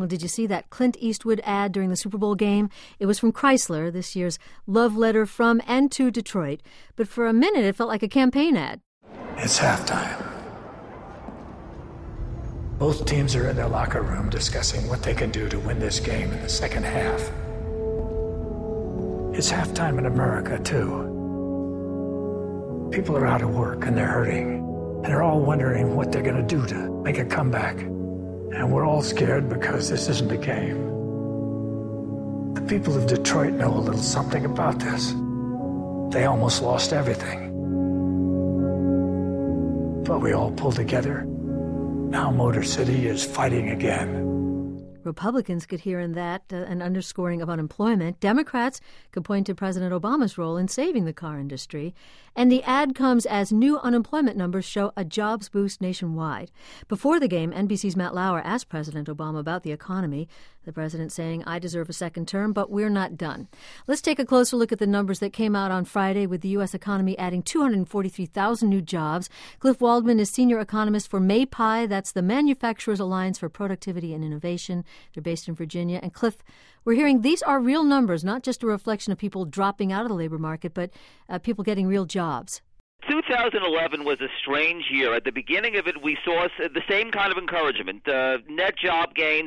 Well, did you see that Clint Eastwood ad during the Super Bowl game? It was from Chrysler, this year's love letter from and to Detroit. But for a minute, it felt like a campaign ad. It's halftime. Both teams are in their locker room discussing what they can do to win this game in the second half. It's halftime in America, too. People are out of work and they're hurting. And they're all wondering what they're going to do to make a comeback. And we're all scared because this isn't a game. The people of Detroit know a little something about this. They almost lost everything. But we all pulled together. Now Motor City is fighting again. Republicans could hear in that an underscoring of unemployment. Democrats could point to President Obama's role in saving the car industry. And the ad comes as new unemployment numbers show a jobs boost nationwide. Before the game, NBC's Matt Lauer asked President Obama about the economy. The president saying, I deserve a second term, but we're not done. Let's take a closer look at the numbers that came out on Friday with the U.S. economy adding 243,000 new jobs. Cliff Waldman is senior economist for MAPI. That's the Manufacturers Alliance for Productivity and Innovation. They're based in Virginia. And Cliff, we're hearing these are real numbers, not just a reflection of people dropping out of the labor market, but people getting real jobs. 2011 was a strange year. At the beginning of it, we saw the same kind of encouragement. Net job gains,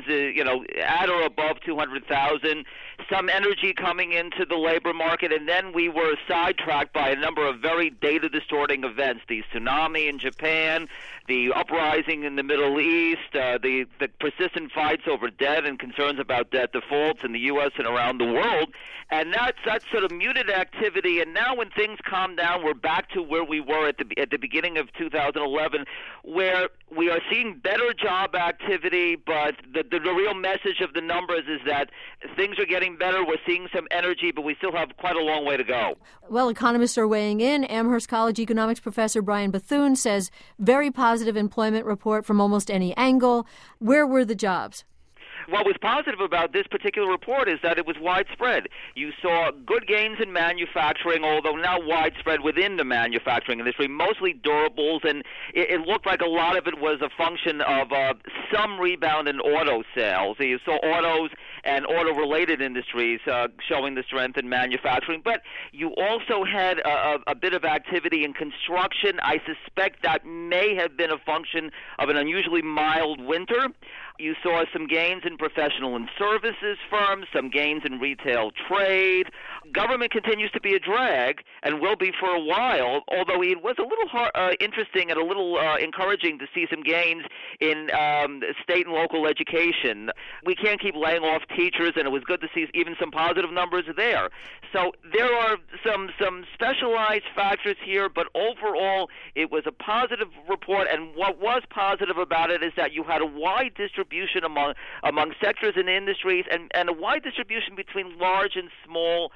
at or above 200,000, some energy coming into the labor market, and then we were sidetracked by a number of very data-distorting events. The tsunami in Japan, the uprising in the Middle East, the persistent fights over debt and concerns about debt defaults in the U.S. and around the world. And that sort of muted activity. And now when things calm down, we're back to where we were at the beginning of 2011, where we are seeing better job activity, but the real message of the numbers is that things are getting better. We're seeing some energy, but we still have quite a long way to go. Well, economists are weighing in. Amherst College economics professor Brian Bethune says very positive employment report from almost any angle. Where were the jobs? What was positive about this particular report is that it was widespread. You saw good gains in manufacturing, although not widespread within the manufacturing industry, mostly durables, and it looked like a lot of it was a function of some rebound in auto sales. You saw autos and auto-related industries showing the strength in manufacturing, but you also had a bit of activity in construction. I suspect that may have been a function of an unusually mild winter. You saw some gains in professional and services firms, some gains in retail trade. Government continues to be a drag and will be for a while, although it was a little interesting and a little encouraging to see some gains in state and local education. We can't keep laying off teachers, and it was good to see even some positive numbers there. So there are some specialized factors here, but overall it was a positive report, and what was positive about it is that you had a wide distribution among sectors and industries, and a wide distribution between large and small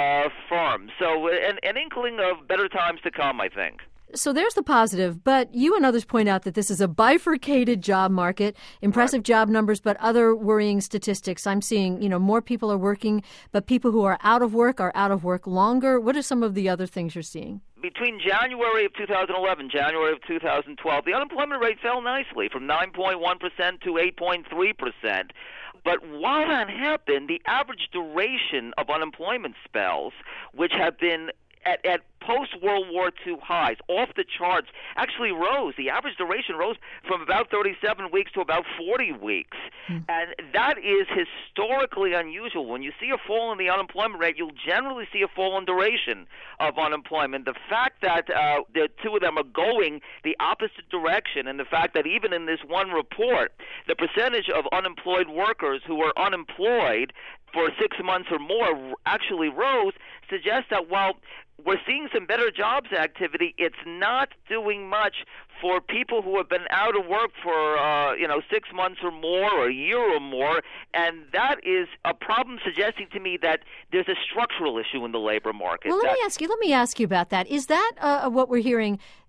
firms. So an inkling of better times to come, I think. So there's the positive, but you and others point out that this is a bifurcated job market, impressive job numbers, but other worrying statistics. I'm seeing, more people are working, but people who are out of work longer. What are some of the other things you're seeing? Between January of 2011, January of 2012, the unemployment rate fell nicely from 9.1% to 8.3%. But while that happened, the average duration of unemployment spells, which have been at post-World War II highs, off the charts, actually rose. The average duration rose from about 37 weeks to about 40 weeks. And that is historically unusual. When you see a fall in the unemployment rate, you'll generally see a fall in duration of unemployment. The fact that the two of them are going the opposite direction, and the fact that even in this one report, the percentage of unemployed workers who were unemployed for 6 months or more actually rose, suggests that while we're seeing some better jobs activity, it's not doing much for people who have been out of work for 6 months or more, or a year or more, and that is a problem suggesting to me that there's a structural issue in the labor market. Well, let me ask you about that. Is that what we're hearing?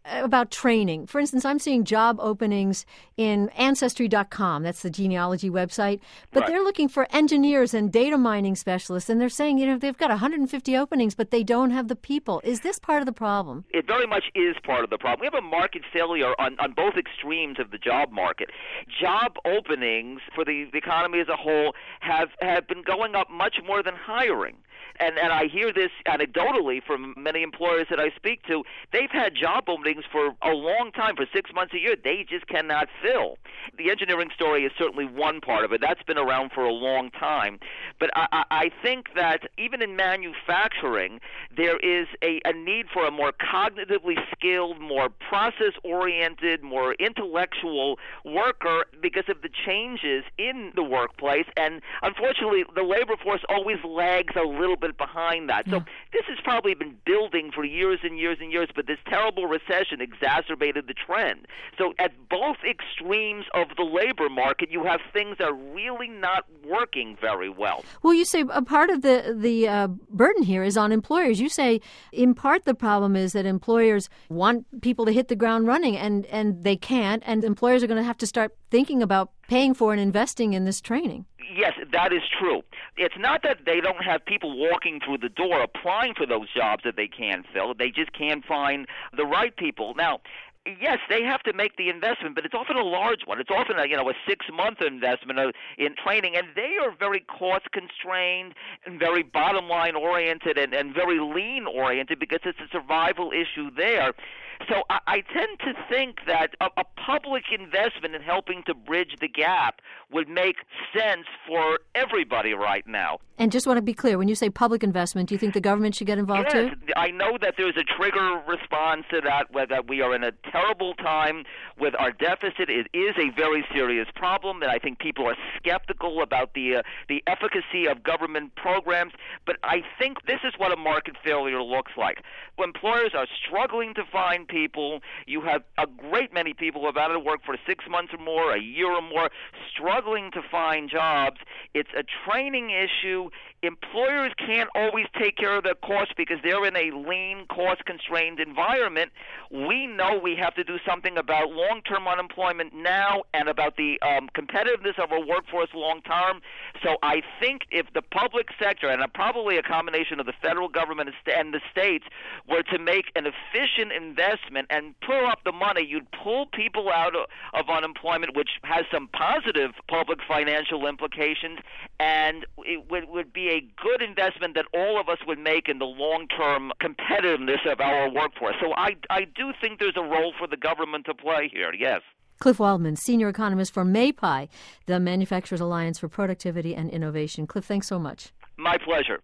about training. For instance, I'm seeing job openings in Ancestry.com. That's the genealogy website. But Right. they're looking for engineers and data mining specialists. And they're saying, they've got 150 openings, but they don't have the people. Is this part of the problem? It very much is part of the problem. We have a market failure on both extremes of the job market. Job openings for the economy as a whole have been going up much more than hiring. And I hear this anecdotally from many employers that I speak to. They've had job openings for a long time, for 6 months a year. They just cannot fill. The engineering story is certainly one part of it. That's been around for a long time. But I think that even in manufacturing, there is a need for a more cognitively skilled, more process-oriented, more intellectual worker because of the changes in the workplace. And unfortunately, the labor force always lags a little bit behind that. So this has probably been building for years and years and years, but this terrible recession exacerbated the trend. So at both extremes of the labor market, you have things that are really not working very well. Well, you say a part of the burden here is on employers. You say in part the problem is that employers want people to hit the ground running, and they can't, and employers are going to have to start thinking about paying for and investing in this training. Yes, that is true. It's not that they don't have people walking through the door applying for those jobs that they can't fill. They just can't find the right people. Now, yes, they have to make the investment, but it's often a large one. It's often a 6-month investment in training, and they are very cost constrained and very bottom line oriented and very lean oriented because it's a survival issue there. So I tend to think that a public investment in helping to bridge the gap would make sense for everybody right now. And just want to be clear, when you say public investment, do you think the government should get involved too? Yes, I know that there's a trigger response to that, whether we are in a terrible time with our deficit. It is a very serious problem, and I think people are skeptical about the efficacy of government programs. But I think this is what a market failure looks like. When employers are struggling to find people, you have a great many people who have out of work for 6 months or more, a year or more, struggling to find jobs. It's a training issue. Employers can't always take care of their costs because they're in a lean, cost-constrained environment. We know we have to do something about long-term unemployment now and about the competitiveness of our workforce long-term. So I think if the public sector, and probably a combination of the federal government and the states, were to make an efficient investment and pull up the money, you'd pull people out of unemployment, which has some positive public financial implications, and it would be a good investment that all of us would make in the long-term competitiveness of our workforce. So I do think there's a role for the government to play here, yes. Cliff Waldman, senior economist for MAPI, the Manufacturers Alliance for Productivity and Innovation. Cliff, thanks so much. My pleasure.